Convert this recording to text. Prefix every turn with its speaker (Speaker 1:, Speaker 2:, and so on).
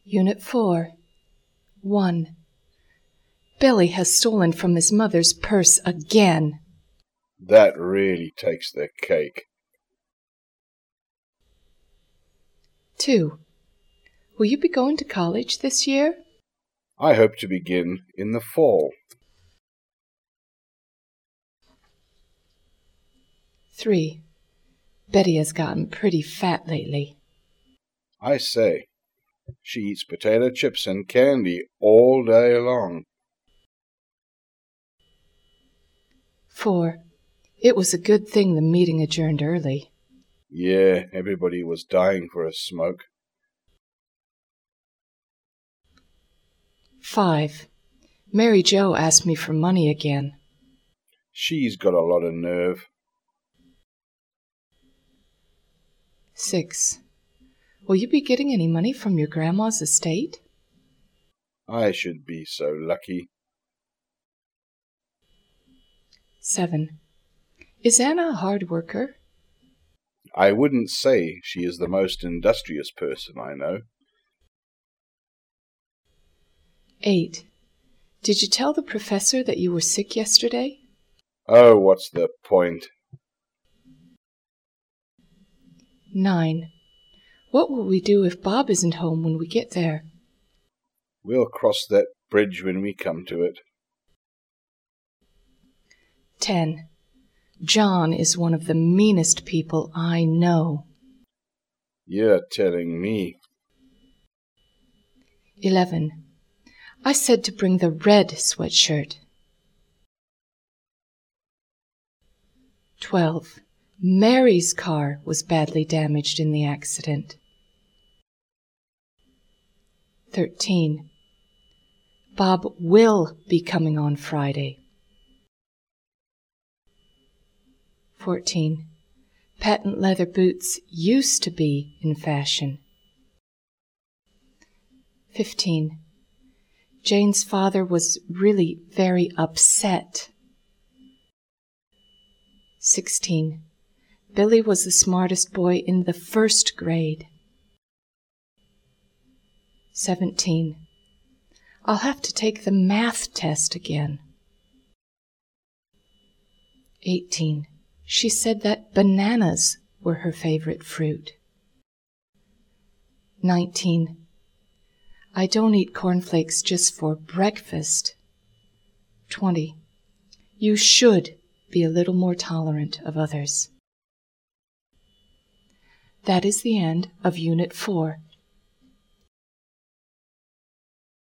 Speaker 1: Unit 4. 1. Billy has stolen from his mother's purse again.
Speaker 2: That really takes the cake.
Speaker 1: 2. Will you be going to college this year?
Speaker 2: I hope to begin in the fall.
Speaker 1: 3. Betty has gotten pretty fat lately.
Speaker 2: I say, she eats potato chips and candy all day long.
Speaker 1: 4. It was a good thing the meeting adjourned early.
Speaker 2: Yeah, everybody was dying for a smoke.
Speaker 1: 5. Mary Jo asked me for money again.
Speaker 2: She's got a lot of nerve.
Speaker 1: 6. Will you be getting any money from your grandma's estate?
Speaker 2: I should be so lucky.
Speaker 1: 7. Is Anna a hard worker?
Speaker 2: I wouldn't say she is the most industrious person I know.
Speaker 1: 8. Did you tell the professor that you were sick yesterday?
Speaker 2: Oh, what's the point?
Speaker 1: 9. What will we do if Bob isn't home when we get there?
Speaker 2: We'll cross that bridge when we come to it.
Speaker 1: 10. John is one of the meanest people I know.
Speaker 2: You're telling me.
Speaker 1: 11. I said to bring the red sweatshirt. 12. Mary's car was badly damaged in the accident. 13. Bob will be coming on Friday. 14. Patent leather boots used to be in fashion. 15. Jane's father was really very upset. 16. Billy was the smartest boy in the first grade. 17. I'll have to take the math test again. 18. She said that bananas were her favorite fruit. 19. I don't eat cornflakes just for breakfast. 20. You should be a little more tolerant of others. That is the end of Unit 4.